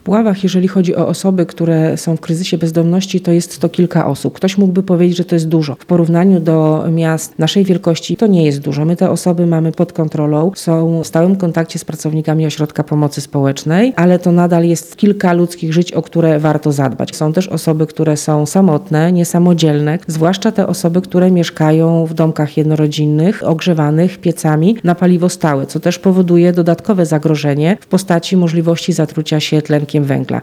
Puławach, jeżeli chodzi o osoby, które są w kryzysie bezdomności, to jest to kilka osób. Ktoś mógłby powiedzieć, że to jest dużo. W porównaniu do miast naszej wielkości to nie jest dużo. My te osoby mamy pod kontrolą, są w stałym kontakcie z pracownikami Ośrodka Pomocy Społecznej, ale to nadal jest kilka ludzkich żyć, o które warto zadbać. Są też osoby, które są samotne, niesamodzielne, zwłaszcza te osoby, które mieszkają w domkach jednorodzinnych, ogrzewanych piecami na paliwo stałe, co też powoduje dodatkowe zagrożenie w postaci możliwości zatrucia się tlenkiem węgla.